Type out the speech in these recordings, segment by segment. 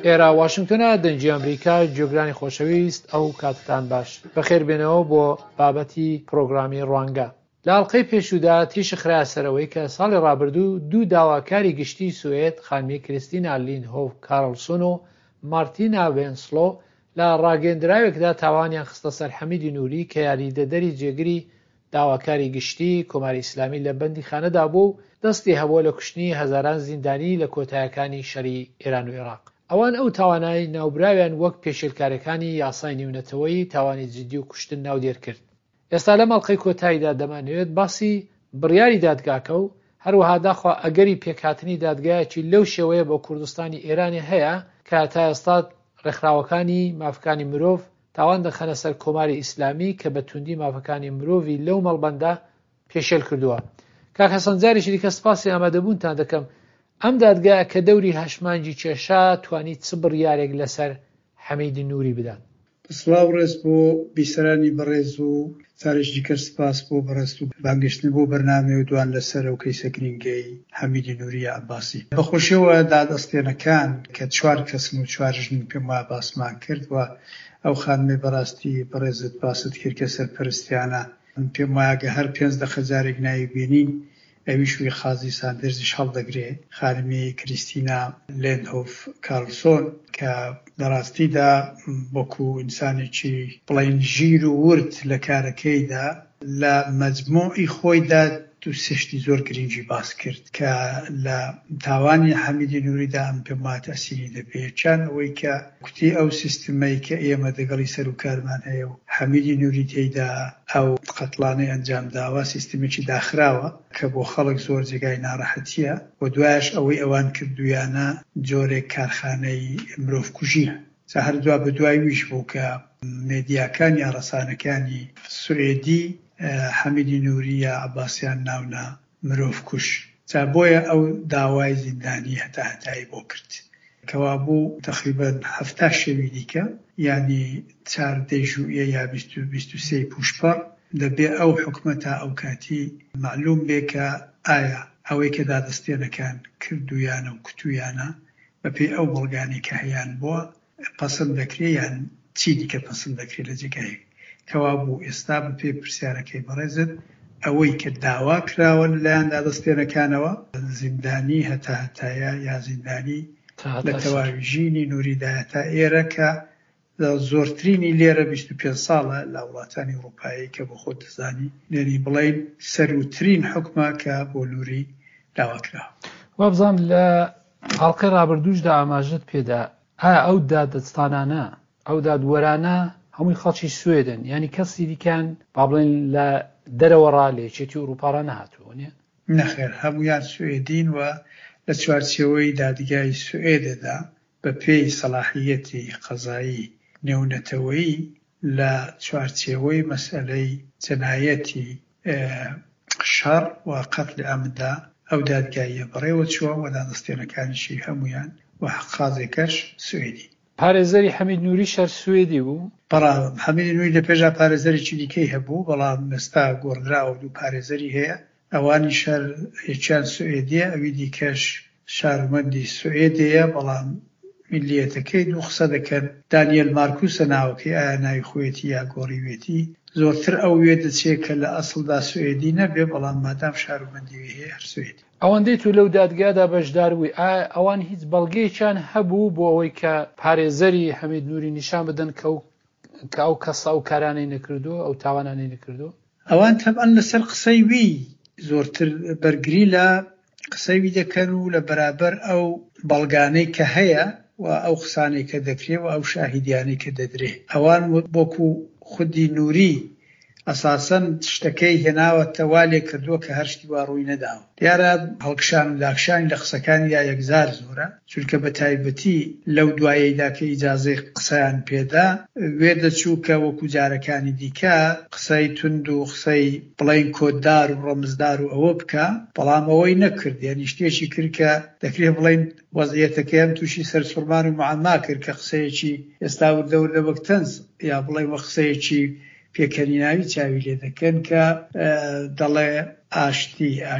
ئێرە واشنگتنە دەنجی ئەمریکا جۆگرانی خۆشەویست ئەو کاتتان باش بەخێربێنەوە بۆ بابەتی پرۆگرامی ڕوانگە. لە ئەڵقەی پێشوودا تیشی خرایە سەرەوەی کە ساڵی ڕابردوو دوو داواکاری گشتی سوێد خانمی کریستینا لینهۆف کارلسۆن و مارتینا ڤێنسلۆ لە ڕاگەیەندراوێکدا تاوانیان خستە سەر حەمیدی نووری کە یاریدەدەری جێگری داواکاری گشتی کۆماری ئیسلامی لە بەندیخانەدا بوو و دەستی هەبووە لە کوشتنی هەزاران زیندانی لە کۆتاییەکانی شەڕی ئێران و عێراق. ئەوان ئەو تاوانای ناوبراویان وەک پێشێلکارەکانی یاسای نێونەتەوەیی تاوانی جددی و کوشتن ناودێر کرد. ئێستا لەم ئەڵقەی کۆتاییدا دەمانەوێت باسی بڕیاری دادگاکە و هەروەها داخوا ئەگەری پێکهاتنی دادگایەکی لەو شێوەیە بۆ کوردستانی ئێرانی هەیە کە تا ئێستا ڕێکخراوەکانی مافەکانی مرۆڤ تاوان دەخەنە سەر کۆماری ئیسلامی کە بە توندی مافەکانی مرۆڤی لەو مەڵبەندە پێشێل کردووە. کاک حەسەن جارێکی دیکە سپاسی ئامادەبوونتان دەکەم. ئەم دادگایە کە دەوری هەشمانجی کێشا توانیت چ بڕیارێک لەسەر حەمیدی نووری بدات؟ سڵاو ڕێز بۆ بیسەرانی بەڕێز و جارێکی دیکە سپاس بۆ بەڕێست و بانگشتن بۆ بەرنامە و دوان لەسەر ئەو کەیسە گرینگەی حەمیدی نووری عەباسی. بەخۆشیەوە دادەستێنەکان کە 4 کەسن و 4 ژن پێم وایە باسمان کرد و ئەو خانمەی بەڕاستی بەڕێزت باست کرد کە سەرپەرستیانە پێم وایە کە هەر 5 دقە جارێک ناوی بینین ئەویش وی خازی ساندرزیش هەڵدەگرێ خانمی کریستینا لێنهۆف کارلسۆن کە لەڕاستیدا وەکو ئینسانێکی بڵین ژیر و ورد لە کارەکەیدا لە مەجموعی خۆیدا دوو سشتی زۆر گرنگی باس کرد کە لە تاوانی حەمیدی نووریدا ئەم پێم وایە تەسیری دەبێت. چەند ئەوەی کە کوتی ئەو سیستمەی کە ئێمە دەگەڵی سەر و کارمان هەیە و حەمیدی نووری تێیدا ئەو قەتڵانەی ئەنجام داوە سیستمێکی داخراوە کە بۆ خەڵک زۆر جێگای ناڕەحەتیە و دوایش ئەوەی ئەوان کردویانە جۆرێک کارخانەی مرۆڤکوژیە. هەردووا بە دوای ویش بوو کە مێدیاکان یا ڕەسانەکانی سوێدی حەمیدی نووری یا عەباسیان ناونە مرۆڤکوژ. بۆیە ئەو داوای زیندانی هەتایی بۆ کرد کەوا بوو تقریباً 70 شەوی دیکە یعنی 14 ژوئیە یا 23 پوشپەڕ دەبێ ئەو حکومەتە ئەو کاتی معلوم بێ کە ئایا ئەوەی کە دادەستێنەکان کردویانە و کتویانە بەپێی ئەو بەڵگانی کە هەیان بووە پەسەند دەکرێ یان چی دیکە پەسەند دەکرێت لە جێگایەک. کەوا بوو ئێستا بەپێی پرسیارەکەی بەڕێزت ئەوەی کە داوا کراوە لەلایەن دادەستێنەکانەوە زیندانی هەتایە یا زیندانی لە تەواوی ژینی نووریدایە تا ئێرە کە زۆرترینی لێرە 25 ساڵە لە وڵاتانی ئەوروپایی کە بۆ خۆت دەزانی لێنی بڵین سەروترین حکومە کە بۆ نووری داوا کراوە. وابزان لە ئاڵلقەی ڕابردووشدا ئاماژت پێدا ئایا ئەو دادستانانە ئەو دادوەرانە هەمووی خەڵکی سوێدن یعنی کەسی دیکەن با بڵێن لە دەرەوەڕا لێچێتی ئەوروپاڕە نەهاتووە نیە؟ نەخێر هەمویان سوێدین و لە چوارچێوەی دادگای سوێدەدا بە پێی سەلاحیەتی قەزایی نێونەتەوەیی لە چوارچێوەی مەسئلەی جەنایەتی شەڕ و قەتڵ عەمددا ئەو دادگاییە بەڕێوە چووە و دادەستێنەکانیشی هەمویان و قازێکەش سوێدی. پارێزەری حەمید نووری شەر سوێدی بوو؟ بەڵام حەمیدی نووری لە پێشا پارێزەرێکی دیکەی هەبوو بەڵام ئێستا گۆڕدراوە دوو پارێزەری هەیە ئەوانی شەر هیچیان سوێدیە ئەوی دیکەش شارمەندی سوێدەیە بەڵام میلیەتەکەی دوو قسە دەکەن. دانیێل مارکوسە ناوەکەی ئایا ناوی خۆیەتی یا گۆڕیوێتی زۆرتر ئەو وێ دەچێت کە لە ئەسڵدا سوێدی نەبێ بەڵام مادام شارمەندی هەیە هەر سوێدی. ئەوەندەی تو لەو دادگادا بەشدار بووی ئایا ئەوان هیچ بەڵگەیەکیان هەبوو بۆ ئەوەی کە پارێزەری حەمید نووری نیشان بدەن کە ئەو کەسە ئەو کارانەی نەکردووە ئەو تاوانانەی نەکردووە؟ ئەوان تەبعەن لەسەر قسەی وی زۆرتر بەرگری لە قسەی وی دەکەن و لە بەرابەر ئەو بەڵگانەی کە هەیە و ئەو قسانەی کە دەکرێت و ئەو شاهیدیانەی کە دەدرێ. ئەوان بۆکو خودی نووری ئەساسەن شتەکەی هێناوەتە وا لێ کردووە کە هەر شتی وا ڕووی نەداوە. دیارە هەڵکشان و داکشانی لە قسەکانی یا یەکزار زۆرە چونکە بە تایبەتی لەو دوایەیدا کە ئیجازەی قسەیان پێدا وێ دەچوو کە وەکو جارەکانی دیکە قسەی تند و قسەی بڵین کۆددار و ڕەمزدار و ئەوە بکە بەڵام ئەوەی نەکرد. یعنی شتێکی کرد کە دەکرێت بڵین وەزعیەتەکەیان تووشی سەرسوڕمان و معەما کرد کە قسەیەکی ئێستا وردەوردە وەک تەنز یا بڵین وە قسەیەکی پێکەنی ناوی چاوی لێ دەکەن کە دەڵێ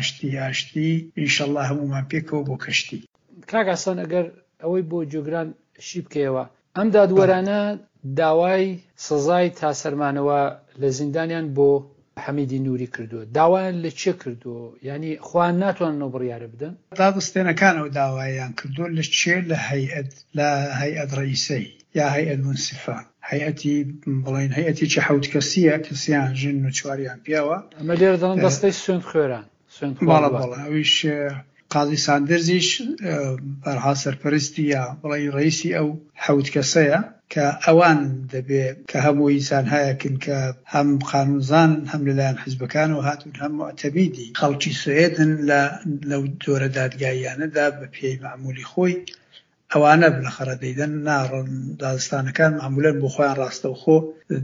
ئاشتی ئینشەڵڵا هەمومان پێکەوە بۆ کەشتی. کاک حەسەن ئەگەر ئەوەی بۆ جۆگران شی بکەوە. ئەم دادوەرانە داوای سزای تاسەرمانەوە لە زیندانیان بۆ حەمیدی نووری کردووە. داوایان لە چێ کردووە؟ ینی خۆیان ناتوانن بڕیارە بدەن؟ دادستێنەکانەوە داوایان کردووە لە چێ لە هەیئەت ڕئیسەی یا هەیئەت منسیفە، هەیئەتی بڵین هەیئەتی چه حەوت کەسیە کەسیان ژن و چواریان پیاوە. ئەمە لێرە دەڵێن دەستەی سوێند خوێران. بەڵێ ئەویش قازی ساندرزیش بەرها سەرپەرستی یا بڵین ڕئیسی ئەو حەوت کەسەیە کە ئەوان دەبێ کە هەموو ئینسانهایەکن کە هەم قانونزان هەم لەلایەن حیزبەکانەوە هاتوون هەم معتەمیدی خەڵکی سوێدن لەو جۆرە دادگاییانەدا بە پێی معمولی خۆی ئەوانە بلەخەرە دەیدەن ناڕۆن دادستانەکان معمولەن بۆ خۆیان ڕاستەوخۆ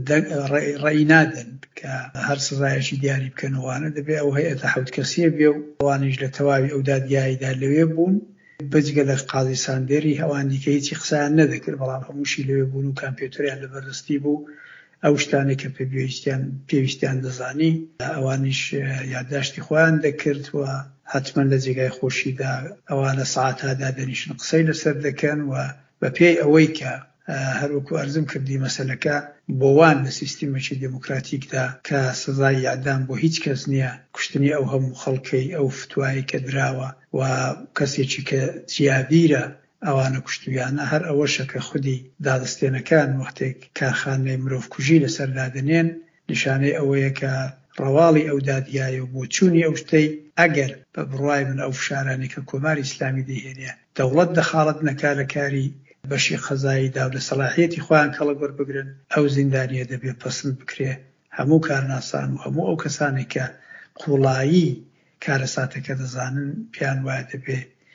ڕێی نادەن کە هەر سزایەکی دیاری بکەنەوەوانە دەبێ ئەو هەیئەتە حەوت کەسیە بێ و ئەوانیش لە تەواوی ئەو دادگاییدا لەوێ بوون بەجگە لە قازی ساندێری هەوان دیکە هیچی قسەیان نەدەکرد بەڵام هەمووشی لەوێ بوون و کامپیوتەریان لەبەردەستی بوو ئەو شتانێک کە پێویستیان دەزانی ئەوانیش یادداشتی خۆیان دەکرد و حتمما لە جێگای خۆشیدا ئەوانە سەعاتادا دەنیشن قسەی لەسەر دەکەن و بە پێی ئەوەی کە هەروەکو ئەرزم کردی مەسەلەکە بۆوان لە سیستیمێکی دموکراتیکدا کە سزای ئیعدام بۆ هیچ کەس نییە، کوشتنی ئەو هەموو خەڵکەی ئەو فتوایی کە دراوە و کەسێکی کە جیابیرە ئەوانە کوشتویانە هەر ئەوەشە کە خودی دادستێنەکان وەختێک کارخانەی مرۆڤ کوژی لەسەردادنێن نیشانەی ئەوەیە کە ڕەواڵی ئەو دادگایە و بۆ چوونی ئەو شتەی ئەگەر بە بڕوای من ئەو فشارانی کە کۆماری ئیسلامی دەهێنێ دەوڵەت دەخاڵەت نەکا لە کاری بەشی خەزاییدا و لە سەلاحیەتی خۆیان کەڵک وەربگرن ئەو زیندانیە دەبێت پەسند بکرێ هەموو کارناسان و هەموو ئەو کەسانێک کە قوڵایی کارەساتەکە دەزانن پیان وایە دەبێ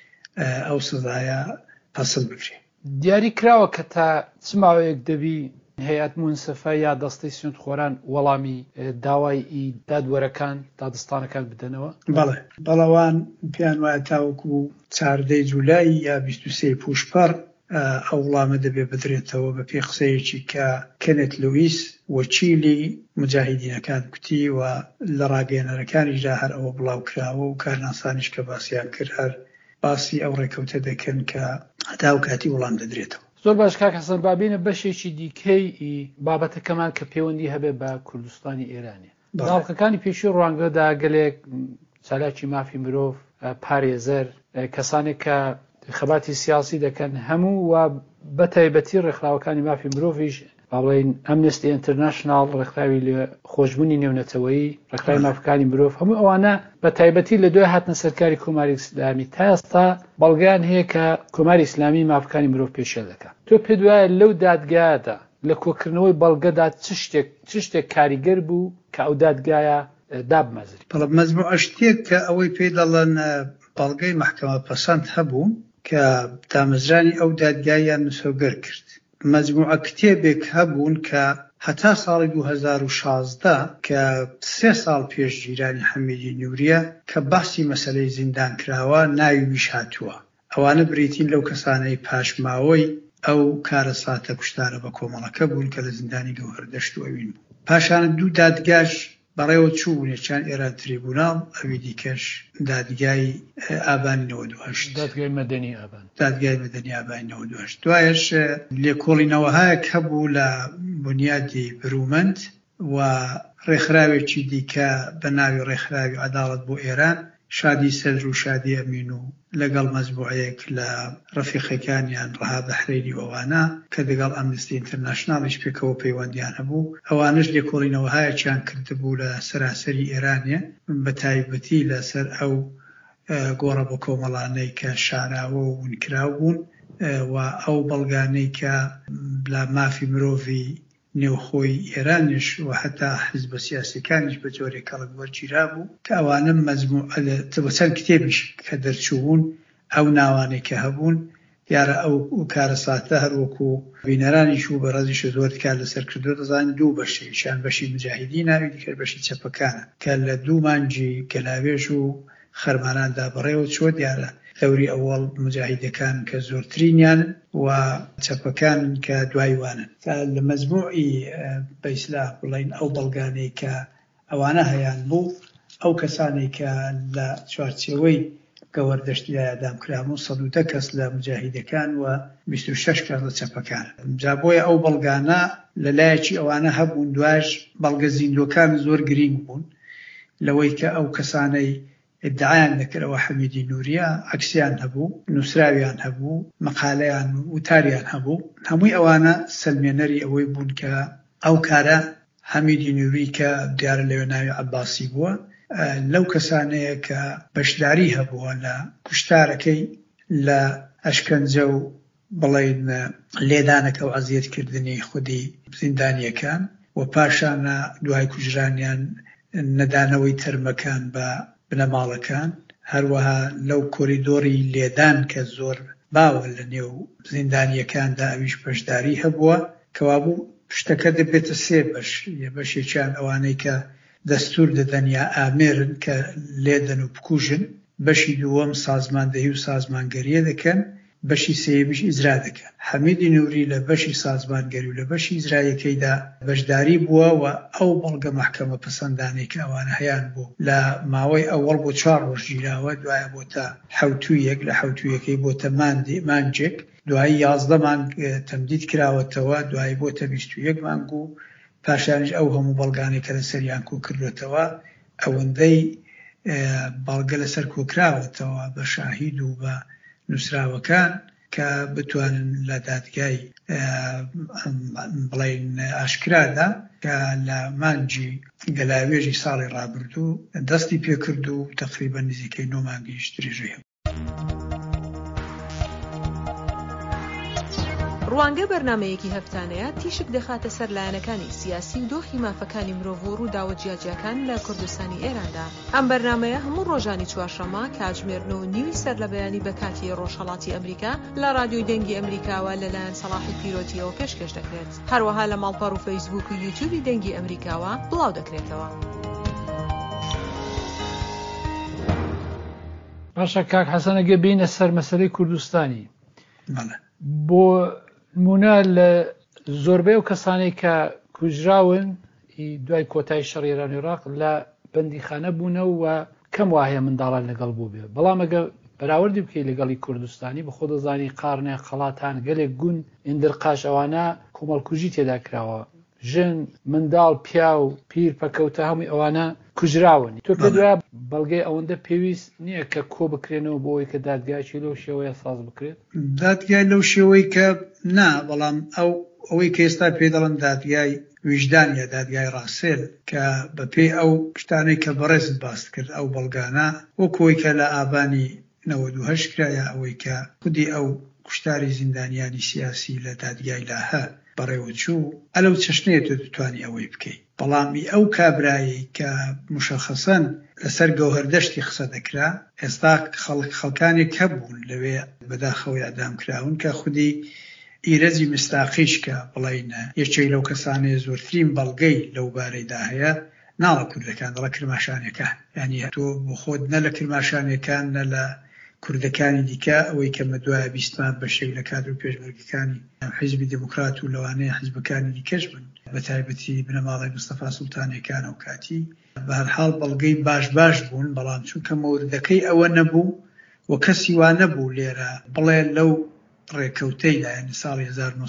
ئەو سزایە پەسند بکرێ. دیاری کراوە کە تا چ ماوەیەک دەبی هەیئەت منسیفە یا دەستەی سوێندخۆران وەڵامی داوای دادوەرەکان دادستانەکان بدەنەوە؟ بەڵەوان پیان وایە تاوەکو 14 جولای یا 23 پوشپەر ئەو وڵامە دەبێ بدرێتەوە بە پێی قسەیەکی کە کەنێت لوئیس وەکیلی مجاهیدینەکان کوتی و لە ڕاگەیەنەرەکانیشدا هەر ئەوە بڵاو کراوە و کارناسانیش کە باسییان کرد هەر باسی ئەو ڕێکەوتە دەکەن کە هەتا و کاتی وەڵام دەدرێتەوە. زۆر باش کاک حەسەن بابینە بەشێکی دیکەی بابەتەکەمان کە پەیوەندی هەبێ بە کوردستانی ئێرانێ. داڵقەکانی پێشووی ڕوانگەدا گەلێک چالاکی مافی مرۆڤ پارێزەر کەسانێک کە خەباتی سیاسی دەکەن هەموو و بە تایبەتی ڕێکخراوەکانی مافی مرۆڤیش بڵێن ئەمنستی ئینتەرناشناڵ ڕێکخراوی لە خۆشببوونی نێونەتەوەیی ڕێکخراوی مافەکانی مرۆڤ هەموو ئەوانە بە تایبەتی لە دوای هاتنە سەرکاری کۆماری ئیسلامی تا ئێستا بەڵگەیان هەیە کە کۆماری ئیسلامی مافەکانی مرۆڤ پێشێ دەکات. تۆ پێت وایە لەو دادگایەدا لە کۆکردنەوەی بەڵگەدا چ شتێک کاریگەر بوو کە ئەو دادگایە دابمەزری؟ مەزموع شتێک کە ئەوەی پێی دەڵێن بەڵگەی مەحکەمە پەسەند هەبوو کە دامەزرانی ئەو دادگاییان نووسەوگەر کرد. مەجموعە کتێبێک هەبوون کە هەتا ساڵی 2016 کە 3 ساڵ پێش گیرانی حەمیدی نووریە کە باسی مەسەلەی زیندان کراوە ناویش هاتووە. ئەوانە بریتین لەو کەسانەی پاشماوەی ئەو کارەساتە کوشتارە بە کۆمەڵەکە بوون کە لە زیندانی گەوهەردەشت و ئەوین بوو. پاشان دوو دادگاش بەڕێوە چوو یەکیان ئێران تریبوناڵ ئەوی دیکەش دادگای ئابانی 92 دادگای مەدەنی ئابانی 92 دوایش لێکۆڵینەوەهایەک هەبوو لە بنیادی برومەند و ڕێکخراوێکی دیکە بە ناوی ڕێکخراوی عەداڵەت بۆ ئێران شادی سەدر و شادی ئەمین و لەگەڵ مەزبوعەیەک لە ڕەفیقەکانیان ڕەها بەحرێری ئەوانە کە لەگەڵ ئەمنستی ئینتەرناشناڵیش پێکەوە پەیوەندیان هەبوو ئەوانش لێکۆڵینەوەهایەکیان کردبوو لە سەراسەری ئێرانیە بە تایبەتی لەسەر ئەو گۆڕە بە کۆمەڵانەی کە شاراوە و ونکراو بوون و ئەو بەڵگانەی کە لە مافی مرۆڤی نێوخۆی ئێرانیش و هەتا حیزبە سیاسیەکانیش بە جۆرێک کەڵک وەرگیرا بوو کە ئەوانە مەزموع چەند کتێبیش کە دەرچوون ئەو ناوانێک کە هەبوون یارە ئەو کارەساتە هەروەکو بینەرانیش و بەڕێزیش زۆر کار لەسەر کردو دەزانین دوو بەشێکیان بەشی مجاهیدی ناوی دیکە بەشی چەپەکانە کە لە دوو مانجی گەلاوێژ و خەرماناندا بەڕێوە چوە دیارە دەوری ئەوەڵ مجاهیدەکان کە زۆرترینیان و چەپەکان کە دوایوانن لە مەزموعی بە ئیسلاح بڵین ئەو بەڵگانەی کە ئەوانە هەیان بوو ئەو کەسانی کە لە چوارچێوەی گەوەردەشتی ئەدام کرامە 110 کەس لە مجاهیدەکان و 26 کەس لە چەپەکان. جا بۆیە ئەو بەڵگانە لەلایەکی ئەوانە هەبوون، دوایش بەڵگە زیندوەکان زۆر گرنگ بوون لەوەی کە ئەو کەسانەی ادعایان دەکرەوە حەمیدی نووریە عەکسیان هەبوو، نووسراویان هەبوو، مەقالەیان وتاریان هەبوو. هەمووی ئەوانە سەلمێنەری ئەوەی بوون کە ئەو کارە حەمیدی نووری کە دیارە لەوێ ناوی عەباسی بووە لەو کەسانەیە کە بەشداری هەبووە لە کوشتارەکەی لە ئەشکەنجە و بڵێن لێدانەکە و ئەزیەتکردنی خودی زیندانیەکان و پاشانە دوای کوژرانیان نەدانەوەی تەرمەکان بە بنەماڵەکان، هەروەها لەو کۆریدۆری لێدان کە زۆر باوە لە نێو زیندانیەکاندا ئەویش بەشداری هەبووە کەوابوو شتەکە دەبێتە سێ بەش. بەشێکیان ئەوانەی کە دەستور دەدەن یا ئامێرن کە لێدەن و بکوژن، بەشی دووەم سازماندەهی و سازمانگەریە دەکەن، بەشی سێیەمیش ئیجرا دەکەن. حەمیدی نووری لە بەشی سازمانگەری و لە بەشی ئیجرایەکەیدا بەشداری بووە و ئەو بەڵگە مەحکەمە پەسەندانەی کە ئەوانە هەیان بوو لە ماوەی ئەوەڵ بۆ 4 ڕۆژ گیراوە، دوایە بۆتە حەوتوویەک، لە حەوتوویەکەی بۆتە مانجێک، دوایی 11 مانگ تەمدید کراوەتەوە، دوایی بۆتە 21 مانگ و پاشانیش ئەو هەموو بەڵگانەی کە لەسەریان کۆکردوێتەوە ئەوەندەی بەڵگە لەسەر کۆکراوەتەوە بە شاهید و بە نووسراوەکان کە بتوانن لە دادگای بڵێن ئاشکرادا کە لە مانجی گەلاوێژی ساڵی ڕابردوو دەستی پێکرد و تقریبا نزیکەی 9 مانگیش درێژەی هەبوو. ڕوانگە بەرنامەیەکی هەفتانەیە تیشک دەخاتە سەر لایەنەکانی سیاسی و دۆخی مافەکانی مرۆڤ و ڕووداوە جیاجیاکان لە کوردستانی ئێراندا. ئەم بەرنامەیە هەموو ڕۆژانی چوارشەممە کاتژمێر 9:30 سەر لە بەیانی بە کاتی ڕۆژهەڵاتی ئەمریکا لە رادیۆی دەنگی ئەمریکاوە لەلایەن سەلاحی پیرۆتیەوە پێشکەش دەکرێت. هەروەها لە ماڵپەڕ و فەیسبوک و یوتیوبی دەنگی ئەمریکاوە بڵاو دەکرێتەوە. باشە کاک حەسەنەگە بینە سەر مەسەلەی کوردستانی. بۆ نمونە لە زۆربەی و کەسانی کە کوژراون دوای کۆتای شەڕی ئێران و عێراق لە بەندیخانە بوونەوە و کەم وایە منداڵان لەگەڵ بوو بێ. بەڵام ئەگە بەراوردی بکەی لەگەڵی کوردستانی بە خۆ دەزانی قارنێ قەڵاتان گەلێک گون ئیندرقاش ئەوانە کۆمەڵکوژی تێدا کراوە، ژن منداڵ پیا و پیر پەکەوتە هەمووی ئەوانە کوژراون. تۆ پێ دوایە بەڵگەی ئەوەندە پێویست نییە کە کۆ بکرێنەوە بۆ ئەوەی کە دادگایکی لەو شێوەیە ساز بکرێت؟ دادگای لەو شێوەی کە نا، بەڵام ئەوەی کە ئێستا پێ دەڵێن دادگای ویژدان یا دادگای ڕاسێل کە بەپێی ئەو شتانەی کە بەڕێزت باس کرد ئەو بەڵگانە وەکەوەی کە لە ئابانی 98 کرایە ئەوەی کە خودی ئەو کوشتاری زیندانیانی سیاسی لە دادگای لاهە بەڕێوەچوو ئەلەو چەشنەیە تۆ دەتوانی ئەوەی بکەیت. بەڵامی ئەو کابرایی کە مشەخەسەن لەسەر گەوهەردەشتی قسە دەکرا، ئێستا خەڵکانێک هەبوون لەوێ بەداخەوەی ئەدام کراون کە خودی ئیرەجی مستاقیش کە بڵێنە یەکێک لەو کەسانەیە زۆرترین بەڵگەی لەو بارەیدا هەیە ناڵە کوردەکان، دەڵە کرماشانەکان. یعنی تۆ بۆ خۆت نە لە کرماشانەکان نە لە کوردەکانی دیکە ئەوەی کە مەدوایە بیستمان بەشێک لە کادر و پێشمەرگەکانی حیزبی دموکرات و لەوانەیە حیزبەکانی دیکەش بن، بە تایبەتی بنەماڵی مستەفا سوڵتانیەکان ئەو کاتی بە هەر حاڵ بەڵگەی باش بوون. بەڵام چونکە مەوردەکەی ئەوە نەبوو و کەسی وا نەبوو لێرە بڵێ لەو ڕێکەوتەیدا یعنی ساڵی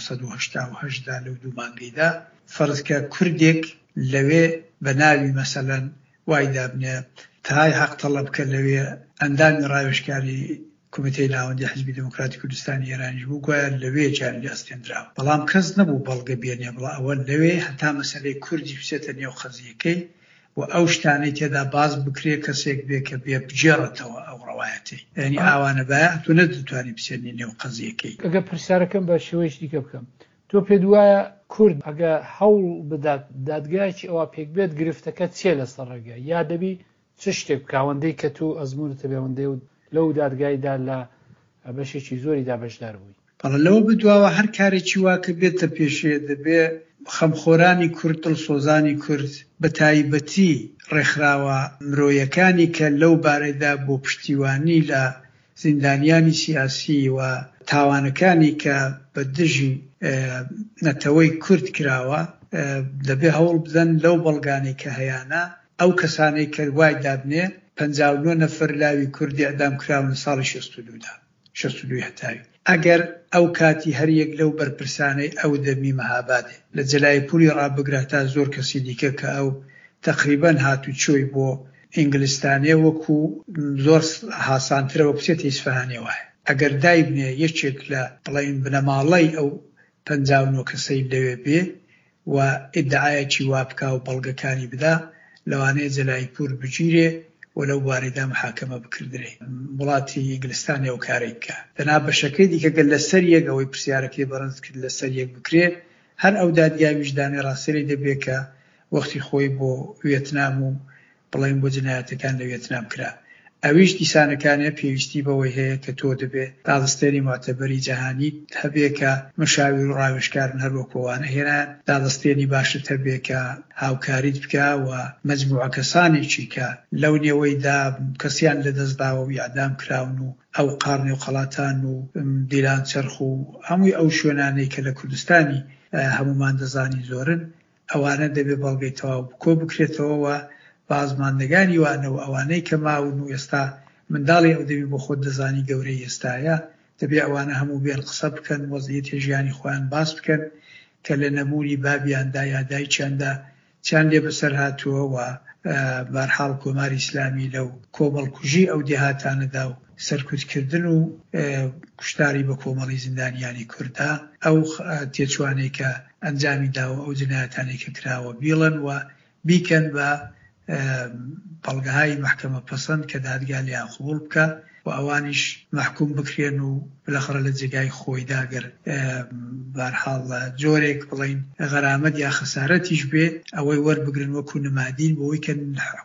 1970 لەو 2 مانگەیدا فەرزکە کوردێک لەوێ بە ناوی مەسەلەن وای دابنێ تای حەق تەڵەب بکە لەوێ ئەندامی ڕاوێژکاری کۆمیتەی ناوەندی حیزبی دموکراتی کوردستانی ئێرانیش بوو، گوایە لەوێ جاری ئەستێنراوە. بەڵام کەس نەبوو بەڵگە بێنێ بڵێ ئەوە لەوێ هەتا مەسەلەی کوردی بچێتە نێو خەزیەکەی و ئەو شتانەی تێدا باز بکرێ کەسێک بێ کە بێ بجێڕێتەوە ئەو ڕەوایەتی. یعنی ئاوانە بایە تۆ نەدەتوانی بچێنی نێو خەزیەکەی. ئەگە پرسیارەکەم بە شێوەیەکی دیکە بکەم، تۆ پێ دوایە کورد ئەگە هەوڵ بدات دادگایکی ئەوە پێک بێت گرفتەکە چێ لەسەر ڕێگە یا دەبی چ شتێک بکاوەندەی کە تو ئەزمونتە بێوەندەی و لەو دادگایدا لە بەشێکی زۆریدا بەشدار بووی؟ بەڵێ لەوە بدواوە هەر کارێکی واکە بێتە پێشێ دەبێ خەمخۆرانی کورد دڵسۆزانی کورد بە تایبەتی ڕێکخراوە مرۆیەکانی کە لەو بارەدا بۆ پشتیوانی لە زیندانیانی سیاسی و تاوانەکانی کە بە دژی نەتەوەی کورد کراوە دەبێ هەوڵ بدەن لەو بەڵگانی کە هەیانە ئەو کەسانەی کە وای دابنێ 59 نەفەر لاوی کوردی ئەدام کراون لە ساڵی 62 هەتاوی. ئەگەر ئەو کاتی هەریەک لەو بەرپرسانەی ئەو دەمی مەهابادێ لە جەلای پولی ڕابگرا تا زۆر کەسی دیکە کە ئەو تقریبەن هاتوچۆی بۆ ئینگلیستانێ وەکو زۆر هاسانترەوە بچێتە ئیسفەهانێ وایە. ئەگەر دایبنێ یەکێک لە بڵین بنەماڵەی ئەو 59 کەسەی لەوێ بێ و ئیدعایەکی وا بکا و بەڵگەکانی بدا، لەوانەیە جەلای پور بگیرێ و لەو بارەدا محاکەمە بکردرێ. وڵاتی ئینگلیستانی ئەو کارەی بکە. دەنا بەشەکەی دیکەگەر لەسەر یەک ئەوەی پرسیارەکەی بەڕەنج کرد لەسەر یەک بکرێ، هەر ئەو دادگای ویژدانی ڕاستەری دەبێت کە وەختی خۆی بۆ وێتنام و بڵین بۆ جنایەتەکان لە وێتنام کرا. ئەویش دیسانەکانە پێویستی بەوەی هەیە کە تۆ دەبێت دادەستێنی معتەبەری جەهانی هەبێ کە مەشاویر و ڕاوێژکارن هەروەکۆوانە هێنان، دادەستێنی باشت هەبێ کە هاوکاریت بکە و مەجموعە کەسانێکی کە لەو نێوەیدا کەسیان لەدەستداوە و ئیعدام کراون و ئەو قارنێ و قەڵاتان و دیلان چەرخ و هەمووی ئەو شوێنانەی کە لە کوردستانی هەمومان دەزانی زۆرن، ئەوانە دەبێت بەڵگەی تەواو بکۆ بکرێتەوە. بازماندەگانی وانە و ئەوانەی کە ماون و ئێستا منداڵی ئەو دەبی بۆ خۆت دەزانی گەورەی ئێستایە، دەبێت ئەوانە هەموو بێن قسە بکەن، وەزعیەتی ژیانی خۆیان باس بکەن کە لە نەموری بابیاندا یا دایکیاندا چیان لێ بەسەر هاتووە و بەرحاڵ کۆماری ئیسلامی لەو کۆمەڵکوژی ئەو دێهاتانەدا و سەرکوتکردن و کوشتاری بە کۆمەڵی زیندانیانی کووردا ئەو تێچوانەی کە ئەنجامی داوە ئەو جنایەتانەی کە کراوە بیڵن و بیکەن بە بەڵگەهای محکەمە پەسەند کە دادگا لیان قبوڵ بکە و ئەوانیش محکوم بکرێن و بلەخڕە لە جێگای خۆیدا گەر بەرحاڵ جۆرێک بڵین غەرامەت یا خەسارەتیش بێ ئەوەی وەربگرن وەکو نمادین بۆەوەی کە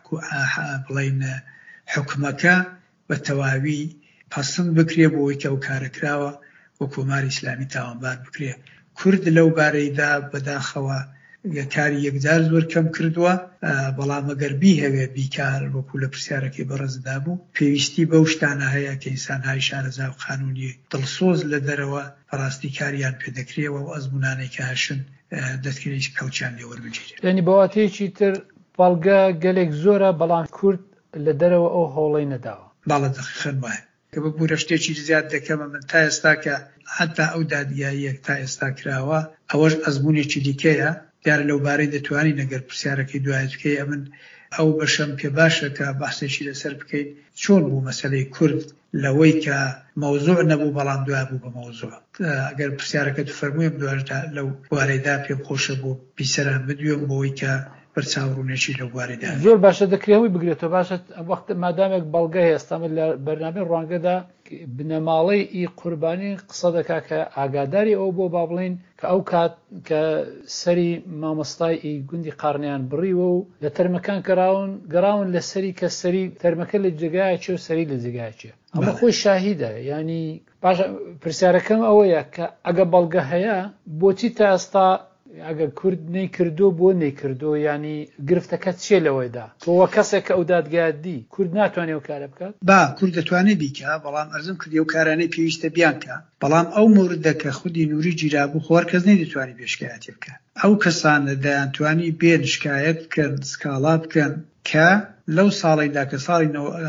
بڵین حکومەکە بە تەواوی پەسەند بکرێ بۆەوەی کە ئەو کارە کراوە و کۆماری ئیسلامی تاوانبار بکرێ. کورد لەو بارەیدا بەداخەوە کاری یەکجار زۆر کەم کردووە، بەڵام ئەگەر هەوێ بیکار وەکو لە پرسیارەکەی بەڕێزدا بوو، پێویستی بەو شتانە هەیە کە ئینسانهای شارەزا و قانونی دڵسۆز لە دەرەوە بەڕاستی کاریان پێدەکرێەوە و ئەزمونانەی کە هەشن دەستگیری کەوچیان لێ وەربگیرێت. یعنی بەواتەیەکی تر بەڵگە گەلێک زۆرە، بەڵام کورد لە دەرەوە ئەو هەوڵەی نەداوە. باڵە دەقیقەن وایە کە ببوورە شتێکی زیاد دەکەمە من تا ئێستا کە حتا ئەو دادگاییەک تا ئێستا کراوە ئەوەش ئەزمونێکی دیکەیە. دیارە لەو بارەی دەتوانین ئەگەر پرسیارەکەی دوایت بکەی من ئەو بەشەم پێ باشە کە بەحسێکی لەسەر بکەین چۆن بوو مەسەلەی کورد لەوەی کە مەوزوع نەبوو بەڵام دوای بوو بە مەوزوع. ئەگەر پرسیارەکەت فەرموویەم دوایدا لەو بوارەیدا پێم خۆشە بۆ بیسەران بدوێم بۆەوەی کە بەرچاوڕوونێکی لەو بوارەیدا زۆر باشە دەکرێەوەی بگرێتەوە. باشە وەخت مادامێک بەڵگە هێستا من لە بەرنامەی ڕوانگەدا بنەماڵەی ئی قوربانی قسە دەکا کە ئاگاداری ئەو بۆ با بڵین کە ئەو کات کە سەری مامۆستای ئی گوندی قارنیان بڕیوە و لە تەرمەکان گەڕاون لە سەری کە سەری تەرمەکە لە جێگایەکی و سەری لە جێگایەکیە. ئەمە خۆی شاهیدە. ینی باشە پرسیارەکەم ئەوەیە کە ئەگە بەڵگە هەیە بۆچی تا ئێستا ئەگەر کورد نەیکردو بۆ نەیکردو، ینی گرفتەکە چێ لەوەیدا تۆوە کەسێک کە ئەو دادگایت دی کورد ناتوانێت ئەو کارە بکات؟ با کورد دەتوانێت بیکە، بەڵام ئەرزم کردی ئەو کارانەی پێویستە بیانکە، بەڵام ئەو موردە کە خودی نووری گیرابوو خۆر کەس نەیدەتوانی پێشکایەتی بکە. ئەو کەسانە دەیانتوانی بێن شکایەت بکەن، سکاڵا بکەن کە لەو ساڵیدا کە ساڵی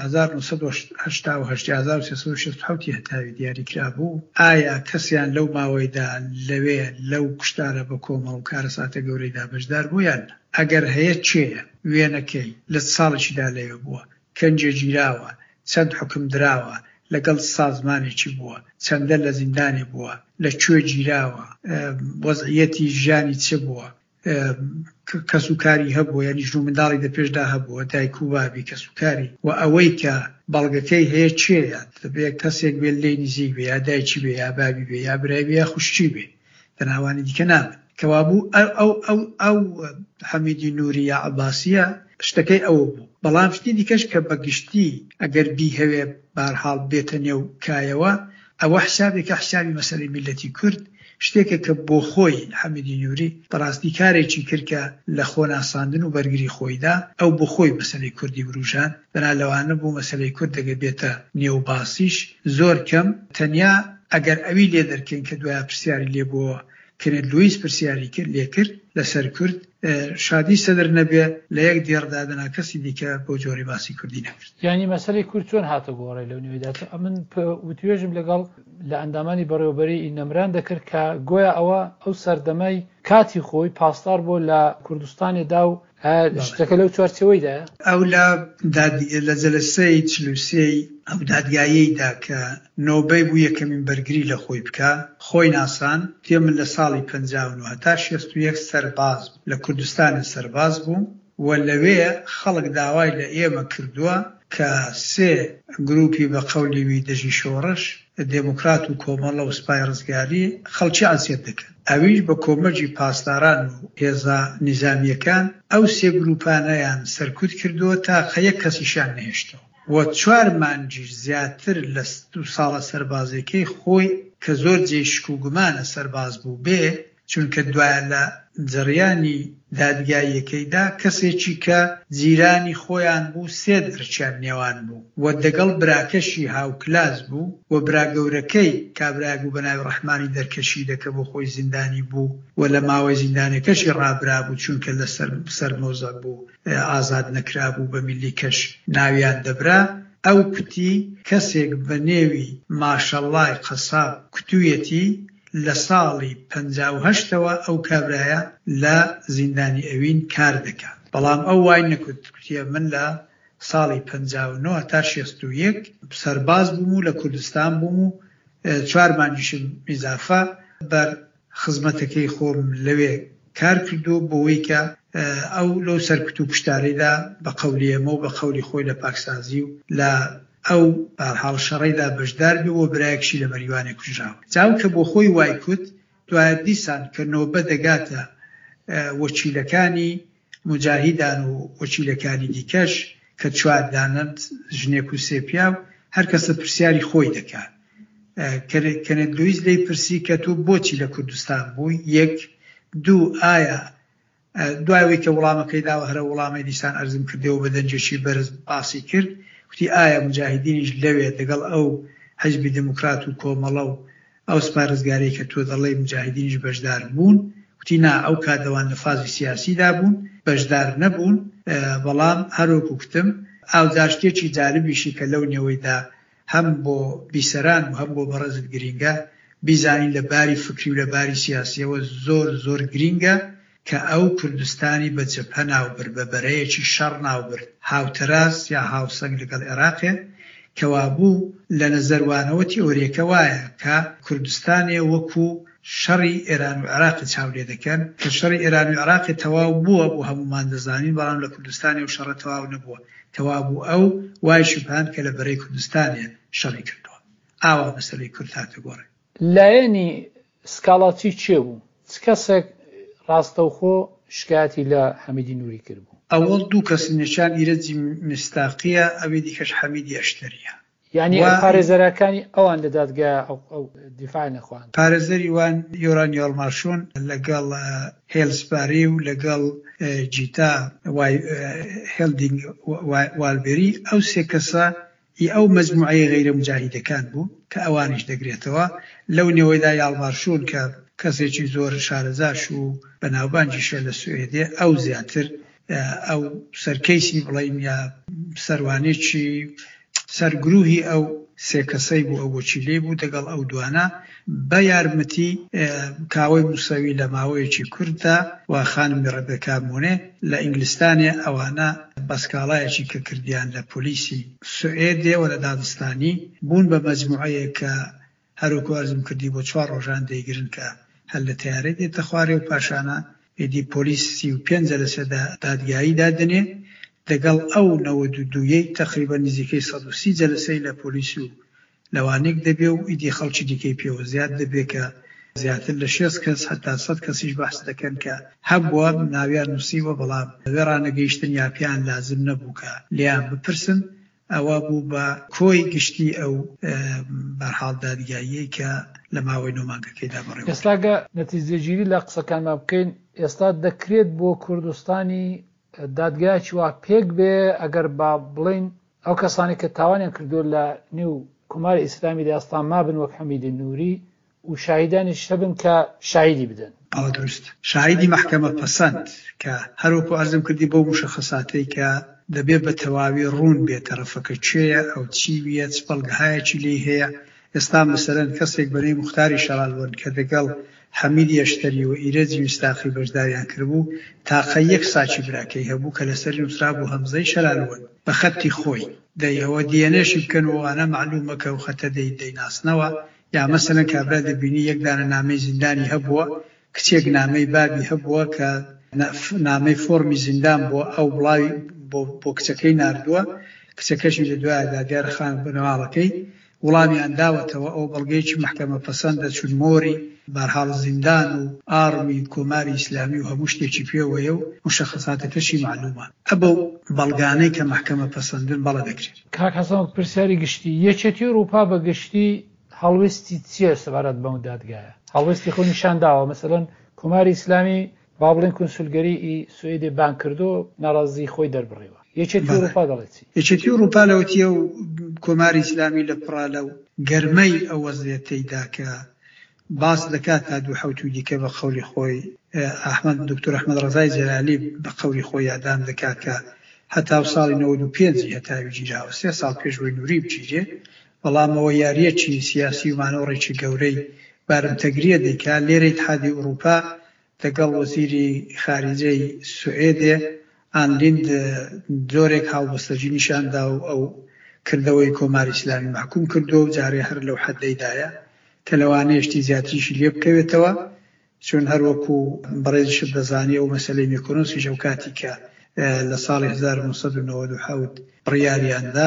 1970 هەتاوی دیاریکرا بوو، ئایا کەسیان لەو ماوەیدا لەوێ لەو کوشتارە بە کۆمەڵ و کارەساتە گەورەیدا بەشدار بوویان؟ ئەگەر هەیە چێە وێنەکەی لە ساڵێکیدا لەوێ بووە، کەنجێ گیراوە، چەند حکم دراوە، لەگەڵ سازمانێکی بووە، چەندە لە زیندانی بووە، لەکوێ گیراوە، وەزعیەتی ژیانی چ بووە، کەسوکاری هەبووە، یعنی ژوو منداڵی دەپێشدا هەبووە، دایک و بابی کەسوکاری، و ئەوەی کە بەڵگەکەی هەیە چێە؟ دەبێت کەسێک بێت لێی نزیک بێ، یا دایکی بێ، یا بابی بێ، یا برای بێ، یا خوشکی بێ، دەناوانی دیکە نابن. کەوابوو ئەو حەمیدی نووری یا عەباسیە شتەکەی ئەوە بوو. بەڵام شتی دیکەش کە بەگشتی ئەگەر هەوێ بەرحاڵ بێتە نێو کایەوە، ئەوە حسابێکە حسابی مەسەلەی میلەتی کورد، شتێکە کە بۆ خۆی حەمیدی نووری بەڕاستی کارێکی کردکە لە خۆناساندن و بەرگری خۆیدا ئەو بۆ خۆی مەسەلەی کوردی بروژان. بەنا لەوانە بوو مەسەلەی کورد دەگە بێتە نێو باسیش زۆر کەم، تەنیا ئەگەر ئەوی لێ دەرکەین کە دوای پرسیاری لێ بووە کەنێت لویس پرسیاری کرد لێ کرد لەسەر کورد شادی سەدر نەبێ لە یەک دێڕدادنا کەسی دیکە بۆ جۆری باسی کوردی نەکرد. یعنی مەسەلەی کورد چۆن هاتە گۆڕی لەو نوێدا؟ من وتوێژم لەگەڵ لە ئەندامانی بەڕێوەبەری نەمران دەکرد کە گۆیا ئەو سەردەمەی کاتی خۆی پاسدار بۆ لە کوردستانێدا و شتەکە لەو چوارچەوەیدا ئەو لە جەلسەی 43 ئەو دادگاییدا کە نۆبەی بوو یەکەمین بەرگری لە خۆی بکە خۆی ناسان تێ من لە ساڵی 59 هەتا 61 سەرباز لە کوردستانی سەرباز بوو و لەوێ خەڵک داوای لە ئێمە کردووە کە سێ گروپی بە قەولیوی دژی شۆڕش دموکرات و کۆمەڵە و سوپای ڕزگاری خەڵکی ئاسیەت دەکەن. ئەویش بە کۆمەجی پاسداران و هێزە نیزامیەکان ئەو سێ گروپانەیان سەرکوت کردووە تا یەک کەسیشان نەهێشتەوە و 4 مانجی زیاتر لە 2 ساڵە سەربازەکەی خۆی کە زۆر جێشک و گومانە سەرباز بوو بێ چونکە دوایە لە جەڕیانی دادگاییەکەیدا کەسێکی کە جیرانی خۆیان بوو 3 دەرچیان نێوان بوو و دەگەڵ براکەشی هاوکلاس بوو و براگەورەکەی کابراگ و بەناوی ڕەحمانی دەرکەشی دەکە بۆ خۆی زیندانی بوو و لە ماوەی زیندانەکەشی ڕابرا بوو چونکە لە سەرمۆزە بوو ئازاد نەکرا بوو بە میلی کەش ناویان دەبرا. ئەو کوتی کەسێک بە نێوی ماشەڵڵای قەساب کوتوویەتی لە ساڵی 58ەوە ئەو کابرایە لە زیندانی ئەوین کار دەکات. بەڵام ئەو وای نەکوت کوتیە من لە ساڵی 59 تا 61 سەرباز بووم و لە کوردستان بووم و 4 مانجیشم ئیزافە بەر خزمەتەکەی خۆم لەوێ کار کردو بۆەوەی کە ئەو لەو سەرکوت و پشتارەیدا بە قەولی ئێمە و بە قەولی خۆی لە پاکسازی و لە ئەو هاڵ شەڕەیدا بەشدار بێ و برایەکشی لە مەریوانێک کوژراوە. جاو کە بۆ خۆی وای کوت دوایە دیسان کە نۆبە دەگاتە وەکیلەکانی مجاهیدان و وەکیلەکانی دیکەش کە 4 دانند ژنێک و 3 پیاو هەر کەسە پرسیاری خۆی دەکات. کەنێت لویس لی پرسی کە تۆ بۆچی لە کوردستان بووی؟ 1 2 ئایا دوایەوەی کە وەڵامەکەی داوە هەرە وەڵامی دیسان ئەرزم کردەوە بە دەنجێکی بەرز باسی کرد وتی ئایا مجاهدینیش لەوێ دەگەڵ ئەو حەزبی دموکرات و کۆمەڵە و ئەو سوپای ڕزگاری کە تۆ دەڵێ مجاهدینیش بەشدار بوون؟ وتی نا ئەو کاتەوان لە فازی سیاسیدا بوون بەشدار نەبوون. بەڵام هەروەکو کتم ئاوزاشتێکی جالبیشی کە لەو نێوەیدا هەم بۆ بیسەران و هەم بۆ بەڕێزت گرینگە بیزانین لە باری فکری و لە باری سیاسیەوە زۆر گرینگە کە ئەو کوردستانی بە جەبهە ناوبرد بە بەرەیەکی شەڕ ناوبرد هاوتەراس یا هاوسەنگ لەگەڵ عێراقێ کەوا بوو لە نەزەروانەوەتی ئۆرێکە وایە کە کوردستانێ وەکو شەڕی ئێران و عێراقی چاولێ دەکەن کە شەڕی ئێران و عێراقی تەواو بووە بۆ هەمومان دەزانین بەڵام لە کوردستانی و شەڕە تەواو نەبووە تەواو بوو ئەو وای شوبهان کە لە بەرەی کوردستانێ شەڕی کردووە. ئاوا مەسەلەی کورد هاتە گۆڕی. لایەنی سکاڵاتی چێ بوو؟ چ کەسێک ڕاستەوخۆ شکایەتی لە حەمیدی نووری کرد بوو؟ ئەوەڵ 2 کەس نیشان ئیرەجی مستاقیە ئەوێ دیکەش حەمیدی ئەشتەریە. یعنی پارێزەرەکانی ئەوان لە دادگا ئەو دیفاع نەخوان. پارێزەری وان یۆرانی هەڵماشۆن لەگەڵ هێلسپاری و لەگەڵ جیتا هێلدینگ والبێری ئەو 3 کەسە ئەو مەجموعەیە غەیرە مجاهیدەکان بوو کە ئەوانیش دەگرێتەوە. لەو نێوەیدا یاڵماشۆن کە کەسێکی زۆر شارەزاش و بەناوبانجیشە لە سوێدێ ئەو زیاتر ئەو سەرکەیسی بڵین یا سەروانێکی سەرگروهی ئەو 3 کەسەی بوو ئەو وەکیلەی بوو دەگەڵ ئەو دوانە بە یارمەتی کاوەی موسەوی لە ماوەیەکی کورددا و خانمی ڕەبەکامونێ لە ئینگلیستانێ ئەوانە بەسکاڵایەکی کە کردیان لە پۆلیسی سوئێدێ و لە دادستانی بوون بە مەجموعەیە کە هەروەکو ئەرزم کردی بۆ 4 ڕۆژان دەیگرن کە هەل لە تیارەی دێتە خوارێ و پاشانە ئیدی پۆلیس 35 جەلسە دادگایی دادنێ دەگەڵ ئەو 92ەی تقریبا نزیکەی 130 جەلسەی لە پۆلیس و لەوانێک دەبێ و ئیدی خەڵکی دیکەی پێوە زیاد دەبێ کە زیاتر لە 6 کەس هەتا 100 کەسیش بەحس دەکەن کە هەبووە ناویان نووسیوە بەڵام لەوێ ڕانەگەیشتن یا پێیان لازم نەبوو کە لیان بپرسن. ئەوە بوو بە کۆی گشتی ئەو بەرحاڵ دادگاییەی کە لە ماوەی نۆمانگەکەیدا بڕێوە. ئێستاگە نەتیجەگیری لە قسەکانمان بکەین. ئێستا دەکرێت بۆ کوردستانی دادگایکی وا پێک بێ ئەگەر با بڵین ئەو کەسانی کە تاوانیان کردو لە نێو کۆماری ئیسلامی داستان مابن وەک حەمیدی نووری و شاهیدانی شەبن کە شاهیدی بدەن. ئەوە دروست شاهیدی محکەمە پەسەند کە هەروەکو ئەرزم کردی بۆ مشەخەساتەی کە دەبێت بە تەواوی ڕوون بێت تەرەفەکە کوێیە ئەو چی ویە چ بەڵگەهایەکی لێ هەیە. ئێستا مەسەلەن کەسێک بەنێ موختاری شەڕالوەن کە دەگەڵ حەمیدی ئەشتەری و ئیرەجی وستاخی بەشداریان کردبوو تاقە یەک ساچی براکەی هەبوو کە لەسەر نووسرا بوو هەمزەی شەرالوەن بە خەتی خۆی دەیەوە دیێنێشی بکەن و ئەوانە معلومەکە و خەتە دەیناسنەوە. یا مەسەلەن کابرا دەبینی یەک دانە نامەی زیندانی هەبووە کچێک نامەی بابی هەبووە کە نامەی فۆرمی زیندان بووە ئەو بڵاوی بۆ کچەکەی ناردووە کچەکەشی لە دوای دادیار خان بنەواڵەکەی وڵامیان داوەتەوە ئەو بەڵگەیەکی محکەمە پەسەندە چون مۆری بەرحاڵ زیندان و ئارمی کۆماری ئیسلامی و هەموو شتێکی پێوەیە و مشەخەساتەکەشی معلومە. ئەبەو بەڵگانەی کە محکەمە پەسەندن بەڵە دەکرێت. کاک حەسەن پرسیاری گشتی یەکێتی ئەوروپا بە گشتی هەڵوێستی چییە سەبارەت بەم دادگایە؟ هەڵوێستی خۆی نیشان داوە مەسەلەن کۆماری ئیسلامی با بڵێن کۆنسولگەری سوێدی بان کردو ناڕازی خۆی دەربڕیوە. یەکێتی ئەوروپا دەڵێت یەکێتی ئەوروپا لەوەتیە و کۆماری ئیسلامی لە پڕا لەو گەرمەی ئەو وەزعیەتەیدا کە باس دەکات تا دوو حەوت و دیکە بە قەولی خۆی ئەحمەد دکتۆر ئەحمەد ڕەزای جەلالی بە قەولی خۆی یادام دەکات کە هەتا ساڵی 95 هەتاوی گیراوە 3 ساڵ پێشوەی نووری بگیرێ بەڵام ئەوە یاریەکی سیاسی و مانەوەڕێکی گەورەی بارمتەگریە دەیکا لێرە اتحادی ئەوروپا لەگەڵ وەزیری خارجەی سوئێدێ ئانلیند جۆرێک هاوبەستەجی نیشاندا و ئەو کردەوەی کۆماری ئیسلامی محکوم کردو و جارێ هەر لەو حەدەیدایە کە لەوانەیەشتی زیاتریشی لێ بکەوێتەوە چون هەروەکو بەڕێزیشت دەزانێ و مەسەلەی میکۆنۆسی ژەو کاتی کە لە ساڵی 1997 بڕیاریاندا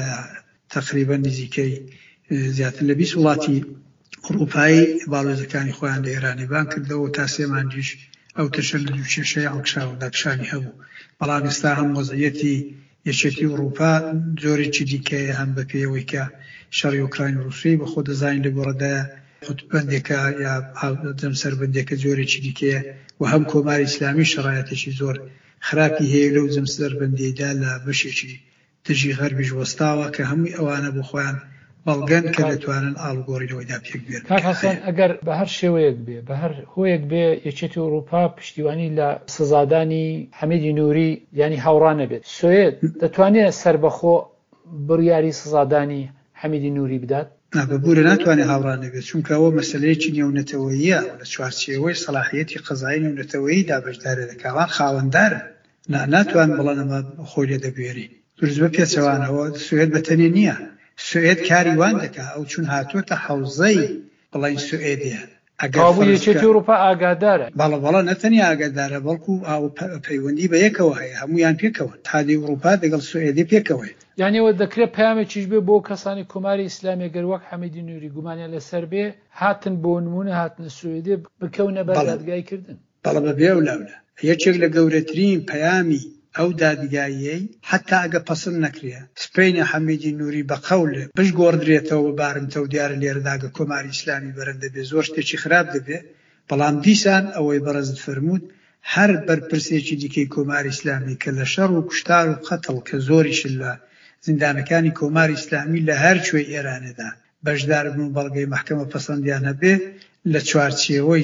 تقریبا نزیکەی زیاتر لە 20 وڵاتی ئەوروپایی باڵۆزەکانی خۆیان لە ئێرانیبان کردەوە تا 3 مانگیش ئەو تەشەدود و کێشەی هەڵکشاوەداکشانی هەبوو. بەڵام ئێستا هەم وەزعیەتی یەکێتی ئەوروپا جۆرێکی دیکەیە هەم بە پێیەوەی کە شەڕی ئوکراین و رووسیای بەخۆ دەزانین لە گۆڕەدایە قوتبەندێکە یا دەم سەربەندێکە جۆرێکی دیکەیە و هەم کۆماری ئیسلامی شەڕایەتێکی زۆر خراپی هەیە لەو جەم سەربەندیەدا لە بەشێکی دژی غەربیش وەستاوە کە هەمووی ئەوانە بۆ خۆیان بەڵگەن کە دەتوانن ئاڵگۆڕیەوەیدا پێک بێن. کاک حەسەن ئەگەر بە هەر شێوەیەک بێ بە هەر هۆیەک بێ یەکێتی ئەوروپا پشتیوانی لە سزادانی حەمیدی نووری ینی هاوڕانە بێت سوێد دەتوانێت سەربەخۆ بڕیاری سزادانی حەمیدی نووری بدات؟ بەبوورە ناتوانێت هاوڕانە بێت چونکە ئەوە مەسەلەیەکی نێونەتەوەییە لە چوارچێوەی سەلاحیەتی قەزایی نێونەتەوەییدا بەشدارە دەکەوان خاوەندارن ناتوان بڵێن ئەمە خۆی لێ دەبوێری دروست بە پێچەوانەوە سوێد بەتەنێ نییە سوئێد کاری وان دەکا ئەو چون هاتوۆتە حەوزەی بڵین سوئێدیە یەکێتی ئەوروپا ئاگادارە بەڵە نەتەنیا ئاگادارە بەڵکو پەیوەندی بە یەکەوە هەیە هەمویان پێکەوە اتحادی ئەوروپا دەگەڵ سوئێدی پێکەوەی یانیەوە دەکرێت پامێکیش بێ بۆ کەسانی کۆماری ئیسلامی گەر وەک حەمیدی نووری گومانیان لەسەر بێ هاتن بۆ نمونە هاتنە سوئێدی بکەونە بەر دادگای کردن بەڵە بەبێ و لاولە یەکێک لە گەورەترین پەیامی ئەو دادگاییەی حتا ئەگە پەسەند نەکرێ سپەینە حەمیدی نووری بە قەول بشگۆڕدرێتەوە بارمتە و دیارە لێرەداگە کۆماری ئیسلامی بەرەندە بێ زۆر شتێکی خراپ دەبێ بەڵام دیسان ئەوەی بەڕێزت فەرموود هەر بەرپرسێکی دیکەی کۆماری ئیسلامی کە لە شەڕ و کوشتار و قەتڵ کە زۆریش لە زیندانەکانی کۆماری ئیسلامی لە هەر کوێی ئێرانەدا بەشدار بوون بەڵگەی محکەمە پەسەندیان هەبێ لە چوارچێوەی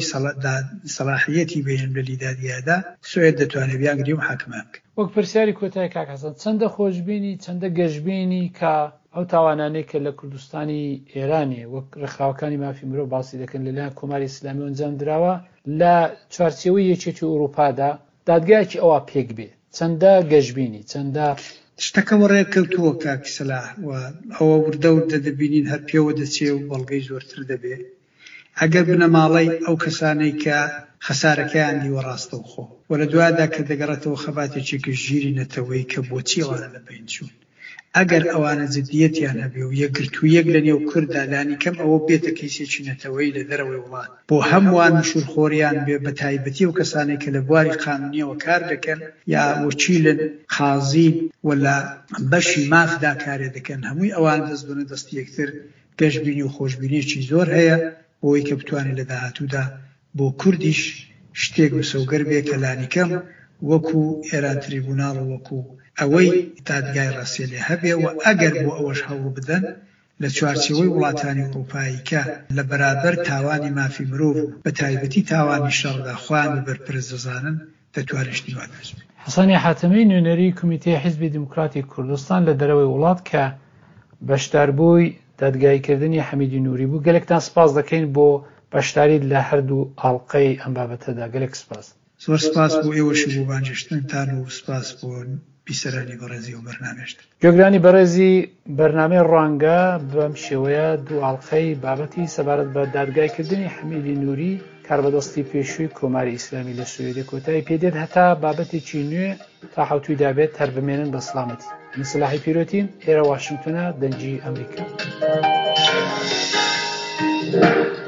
سەلاحیەتی بەینالمللی دادگادا سوئێد دەتوانێت بیانگری و محاکمە بکە. وەک پرسیاری کۆتایی کاک حەسەن چەندە خۆشببینی چەندە گەشتبینی کە ئەو تاوانانەی کە لە کوردستانی ئێرانێ وەک ڕێکخراوەکانی مافی مرۆڤ باسی دەکەن لەلایەن کۆماری ئیسلامی ئەنجام درراوە لە چوارچێوەی یەکێتی ئەوروپادا دادگایەکی ئەوە پێک بێ چەندە گەشتبینی چەندە شتەکەەوە ڕێککەوتووە کاکی سەلاح و ئەوە وردە وردە دەبینین هەر پێوە دەچێ و بەڵگەی زۆرتر دەبێ ئەگەر بنەماڵەی ئەو کەسانەی کە خەسارەکەیان دیوە ڕاستەوخۆ و لە دووادا کە دەگەڕێتەوە خەباتێکی ژیری نەتەوەی کە بۆچی ئەوانە لە بین چوون ئەگەر ئەوانە جدیەتیان هەبێ و یەکگرتوویەک لە نێو کوردا لانی کەم ئەوە بێتە کەیسێکی نەتەوەی لە دەرەوەی وڵات بۆ هەمووان مشورخۆریان بێ بە تایبەتی و کەسانێک کە لە بواری قانونیەوە کار دەکەن یا وەکیلن قازین ولا بەشی مافدا کارێ دەکەن هەمووی ئەوان دەست بنە دەستی یەکتر گەشتبینی و خۆشببینیەکی زۆر هەیە بۆی کە بتوانێت لە داهاتوودا بۆ کوردیش شتێک بەسەوگەر بێ کە لانیکەم وەکو ئێران تریبوناڵ وەکو ئەوەی دادگای ڕاستێلێ هەبێ و ئەگەر بۆ ئەوەش هەوڵ بدەن لە چوارچێوەی وڵاتانی ئەوروپایی کە لە بەرابەر تاوانی مافی مرۆڤ بە تایبەتی تاوانی شەڕدا خۆیان بەرپرس دەزانن دەتوانن نیوان بێت. حەسانی حاتەمی نوێنەری کۆمیتەی حیزبی دیموکراتی کوردستان لە دەرەوەی وڵات کە بەشداربووی دادگایکردنی حەمیدی نووری بوو، گەلێکتان سپاس دەکەین بۆ بەشداری لە هەردوو ئاڵلقەی ئەم بابەتەدا. گەلێک سپاس. زۆر سپاس بۆ ئێوەش بۆ بانگشتنتان و سپاس بۆ بیسەرانی بەڕێزی و بەرنامێشت. گوێگرانی بەڕێزی بەرنامەی ڕوانگە بەم شێوەیە دوو ئاڵلقەی بابەتی سەبارەت بە دادگایکردنی حەمیدی نووری کاربەدەستی پێشووی کۆماری ئیسلامی لە سوێدە کۆتایی پێدێت هەتا بابەتێکی نوێ تا حوتوی دابێت هەر بمێنن بە سڵامەتی. من سلاحی پیرۆتیم، ئێرە واشنگتنە، دەنجی ئەمریکا.